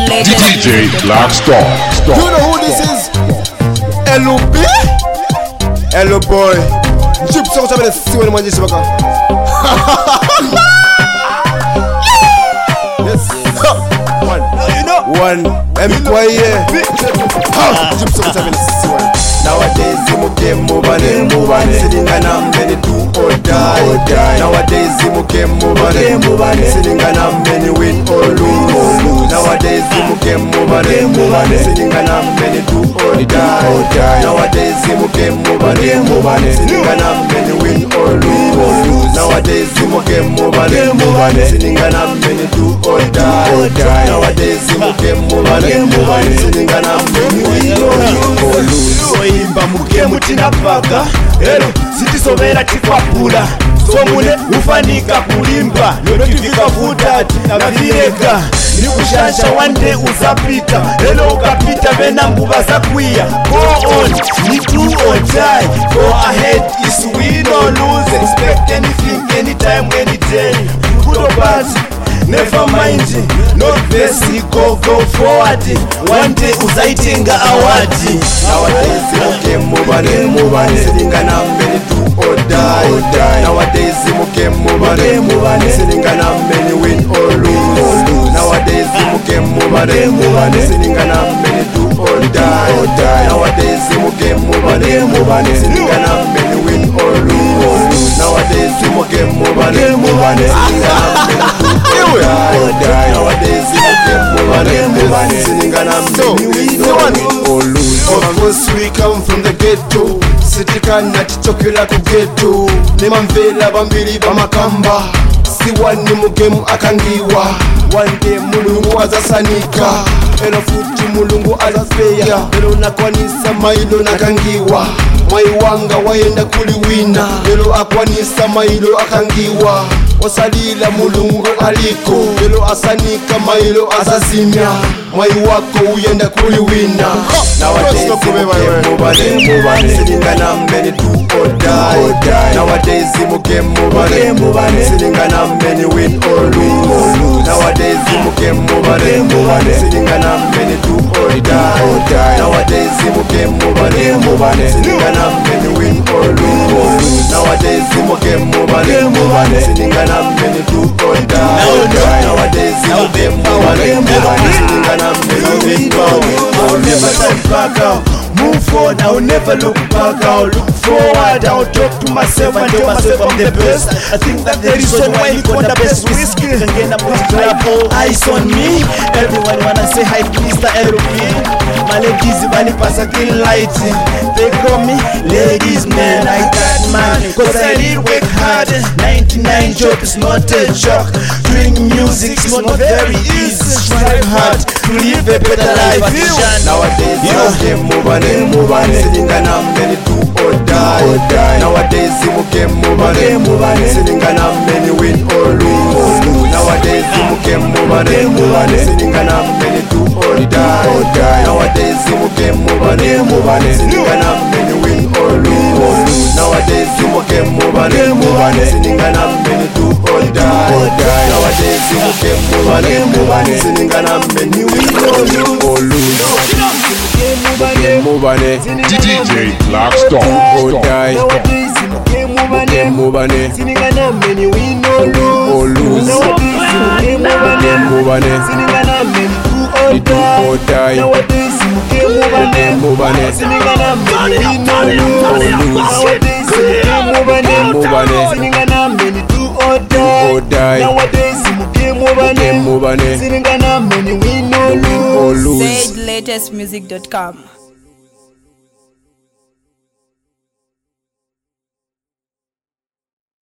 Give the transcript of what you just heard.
DJ Blackstar. You know who this is? LOB? Hello boy. Chip so much of see when you smoke. Yes. One. You know. One. Employee. Chip so much of see when. Nowadays you move on. Sitting and I'm ready to or die. Nowadays you move on. Sitting and I'm ready win or lose. Nowadays you move on. Sitting and I'm ready to or die. Nowadays you move on. Sitting and I'm ready win or lose. Nowadays you move on. Sitting and I'm ready to or die. Nowadays you move on. Sitting and I'm ready win or lose. Imba mugemu tinapaka ero sitisobera tikwapula somune ufanika kulimba notifika vutati navireka nikushasha one day uzapita elo ukapita vena nguva zakwiya go on ni do or die go ahead is win or lose expect anything anytime any day good or bad never mind, not basic, go forward. One day uzaitinga awadi. Nowadays you move on, sitting and I'm ready to or die. Nowadays you move on, sitting and I'm ready win or lose. Nowadays you move on, sitting and I'm ready to or die. Nowadays you move on, sitting and I'm ready win or lose. Nowadays you move on, sitting and I'm ready to or die. Nowadays you move on, sitting and I'm ready or lose. Of course we come from the ghetto. Sitikana tichokela ku ghetto. Nemamvela bambili bamakamba. Siwani mugemu akangiwa. One day mulungu azasanika. Elo futi mulungu azaspeya. Elo nakwanisa mailo nakangiwa. Mwaiwanga waenda kuliwina. Elo akwanisa mailo akangiwa. Osalila mulungu aliko. Elo asanika mailo azazimya. Mwai wako uyenda kuliwina. Nowadays you move on, sitting and I'm ready to or die. Nowadays you move on, sitting and I'm ready win or lose. Nowadays you move on, sitting and I'm ready to or die. Nowadays you move on, sitting and I'm ready win or lose. Nowadays you move on, sitting and I'm ready to or die. Nowadays you move on, sitting and I'm ready win or lose. Never turn back out. Move forward, I'll never look back, I'll look forward. I'll talk to myself and tell myself I'm the best. I think that there is reason why you got the best whiskey. Again, I'm going to grab all eyes on me. Everyone wanna say hi to Mr. LOB. My ladies, money pass a green light. They call me ladies man, I got money. Cause I did work hard. 99 job is not a joke. Doing music is not very easy. Strive hard to live a better life. Nowadays you move on, sitting and I'm ready to or die. Nowadays you move on, sitting and I'm ready win or lose. Nowadays you move on, sitting and I'm ready to or die. Nowadays you move on, sitting and I'm ready win or lose. Nowadays you move on, sitting and I'm ready to or die. Nowadays you move on, sitting and I'm ready win or lose. DJ Blackstar. Or die. Move on, sitting and I'm many win or lose. lose. Nowadays Move on, sitting and I'm many do or die. Nowadays move on, sitting and I'm many win or lose. Nowadays move on, sitting and I'm many do or die. Nowadays move on, sitting and I'm many win or lose. SageLatestmusic.com